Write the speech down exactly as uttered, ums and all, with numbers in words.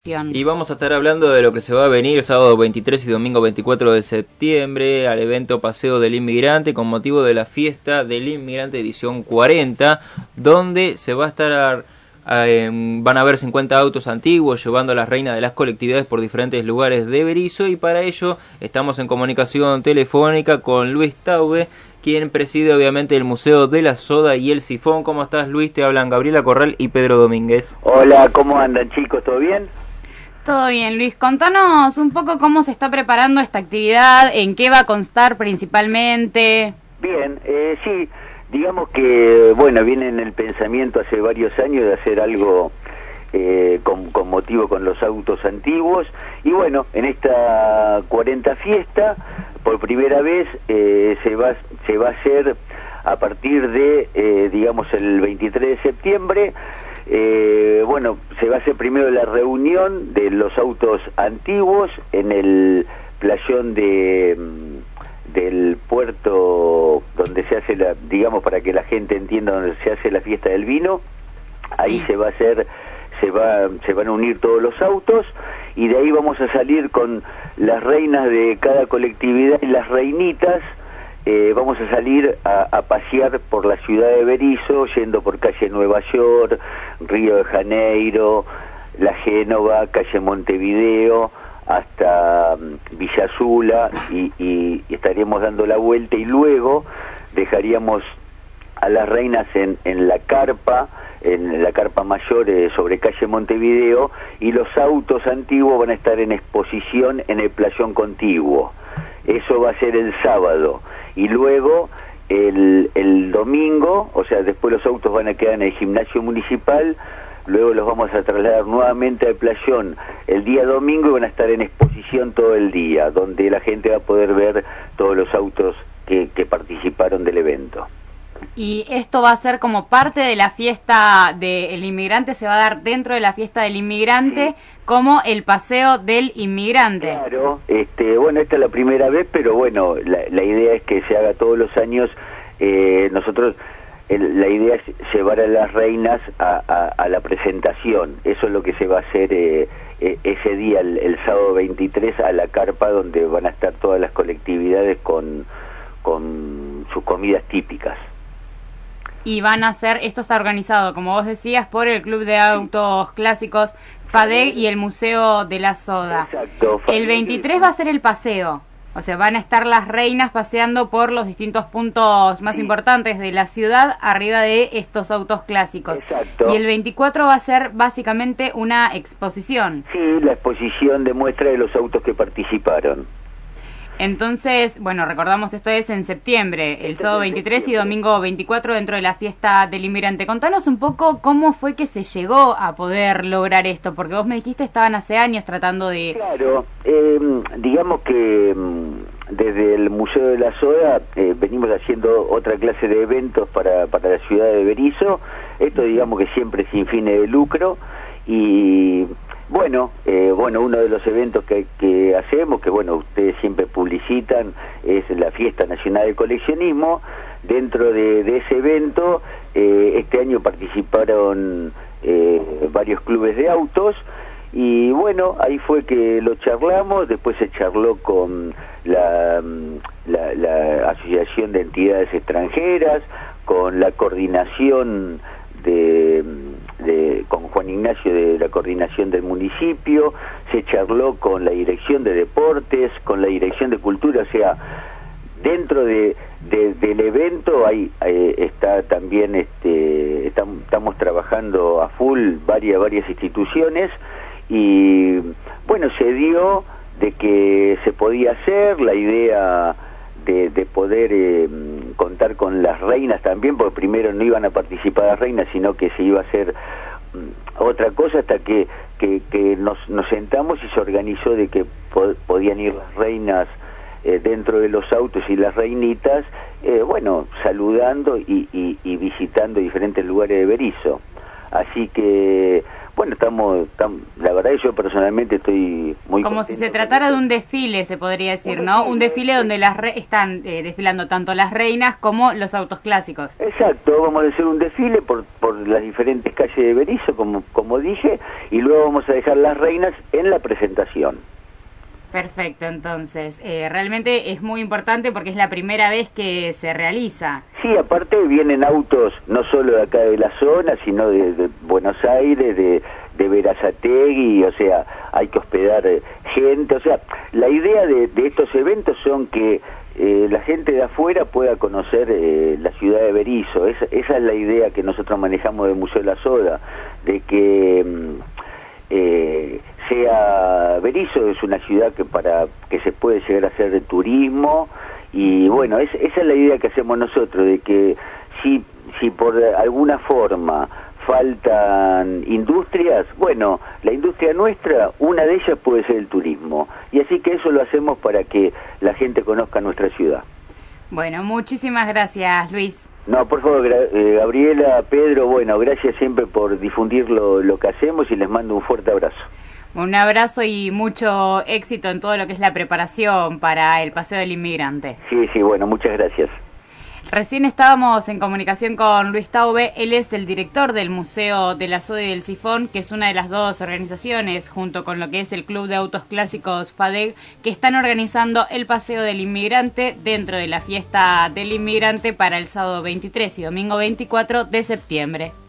Y vamos a estar hablando de lo que se va a venir sábado veintitrés y domingo veinticuatro de septiembre al evento Paseo del Inmigrante con motivo de la fiesta del Inmigrante edición cuarenta, donde se va a estar eh, van a haber cincuenta autos antiguos llevando a las reinas de las colectividades por diferentes lugares de Berisso, y para ello estamos en comunicación telefónica con Luis Taube, quien preside obviamente el Museo de la Soda y el Sifón. ¿Cómo estás, Luis? Te hablan Gabriela Corral y Pedro Domínguez. Hola, ¿cómo andan, chicos? ¿Todo bien? Todo bien, Luis. Contanos un poco cómo se está preparando esta actividad, en qué va a constar principalmente. Bien, eh, sí, digamos que, bueno, viene en el pensamiento hace varios años de hacer algo eh, con, con motivo con los autos antiguos, y bueno, en esta cuarenta fiesta, por primera vez, eh, se va se va a hacer a partir de, eh, digamos, el veintitrés de septiembre. Eh, bueno, se va a hacer primero la reunión de los autos antiguos en el playón de del puerto donde se hace la, digamos, para que la gente entienda, donde se hace la fiesta del vino. Sí. Ahí se va a hacer, se va, se van a unir todos los autos, y de ahí vamos a salir con las reinas de cada colectividad y las reinitas. Eh, vamos a salir a, a pasear por la ciudad de Berisso, yendo por calle Nueva York, Río de Janeiro, La Génova, calle Montevideo, hasta um, Villa Azula, y, y, y estaríamos dando la vuelta, y luego dejaríamos a las reinas en, en la carpa, en la carpa mayor eh, sobre calle Montevideo, y los autos antiguos van a estar en exposición en el playón contiguo. Eso va a ser el sábado, y luego el, el domingo, o sea, después los autos van a quedar en el gimnasio municipal, luego los vamos a trasladar nuevamente al playón el día domingo, y van a estar en exposición todo el día, donde la gente va a poder ver todos los autos que, que participaron del evento. Y esto va a ser como parte de la fiesta del inmigrante, se va a dar dentro de la fiesta del inmigrante, sí, como el paseo del inmigrante. Claro, este, bueno, esta es la primera vez, pero bueno, la, la idea es que se haga todos los años. Eh, nosotros, el, la idea es llevar a las reinas a, a, a la presentación. Eso es lo que se va a hacer eh, eh, ese día, el, el sábado veintitrés, a la carpa, donde van a estar todas las colectividades con, con sus comidas típicas. Y van a ser, esto está organizado, como vos decías, por el Club de Autos Clásicos FADEG y el Museo de la Soda. Exacto. El veintitrés va a ser el paseo, o sea, van a estar las reinas paseando por los distintos puntos más sí. importantes de la ciudad arriba de estos autos clásicos. Exacto. Y el veinticuatro va a ser básicamente una exposición. Sí, la exposición de muestra de los autos que participaron. Entonces, bueno, recordamos, esto es en septiembre, el sábado veintitrés y domingo veinticuatro dentro de la fiesta del inmigrante. Contanos un poco cómo fue que se llegó a poder lograr esto, porque vos me dijiste estaban hace años tratando de... Claro, eh, digamos que desde el Museo de la Soda eh, venimos haciendo otra clase de eventos para, para la ciudad de Berisso. Esto, digamos que siempre sin fines de lucro, y... Bueno, eh, bueno, uno de los eventos que, que hacemos, que bueno, ustedes siempre publicitan, es la Fiesta Nacional del Coleccionismo. Dentro de, de ese evento, eh, este año participaron eh, varios clubes de autos, y bueno, ahí fue que lo charlamos. Después se charló con la, la, la Asociación de Entidades Extranjeras, con la coordinación de... De, con Juan Ignacio de la coordinación del municipio, se charló con la dirección de deportes, con la dirección de cultura. O sea, dentro de, de del evento hay eh, está también este estamos, estamos trabajando a full varias varias instituciones, y bueno, se dio de que se podía hacer la idea de, de poder eh, contar con las reinas también, porque primero no iban a participar las reinas, sino que se iba a hacer um, otra cosa, hasta que, que, que nos, nos sentamos y se organizó de que po podían ir las reinas eh, dentro de los autos, y las reinitas, eh, bueno, saludando y, y, y visitando diferentes lugares de Berisso. Así que, bueno, bueno, estamos, estamos, la verdad yo personalmente estoy muy Como si se tratara de un desfile, se podría decir, un ¿no? Desfile, un desfile donde las re están eh, desfilando tanto las reinas como los autos clásicos. Exacto, vamos a hacer un desfile por, por las diferentes calles de Berisso, como, como dije, y luego vamos a dejar las reinas en la presentación. Perfecto, entonces, eh, realmente es muy importante porque es la primera vez que se realiza. Sí, aparte vienen autos no solo de acá de la zona, sino de, de Buenos Aires, de, de Berazategui, o sea, hay que hospedar eh, gente, o sea, la idea de, de estos eventos son que eh, la gente de afuera pueda conocer eh, la ciudad de Berisso. Esa, esa es la idea que nosotros manejamos del Museo de la Soda, de que... Mm, Eh, sea Berisso es una ciudad que para que se puede llegar a hacer de turismo y bueno, es, esa es la idea que hacemos nosotros, de que si, si por alguna forma faltan industrias, bueno, la industria nuestra, una de ellas puede ser el turismo, y así que eso lo hacemos para que la gente conozca nuestra ciudad. Bueno, muchísimas gracias, Luis. No, por favor, eh, Gabriela, Pedro, bueno, gracias siempre por difundir lo, lo que hacemos y les mando un fuerte abrazo. Un abrazo y mucho éxito en todo lo que es la preparación para el Paseo del Inmigrante. Sí, sí, bueno, muchas gracias. Recién estábamos en comunicación con Luis Taube, él es el director del Museo de la Soda y del Sifón, que es una de las dos organizaciones, junto con lo que es el Club de Autos Clásicos FADEG, que están organizando el Paseo del Inmigrante dentro de la fiesta del Inmigrante para el sábado veintitrés y domingo veinticuatro de septiembre.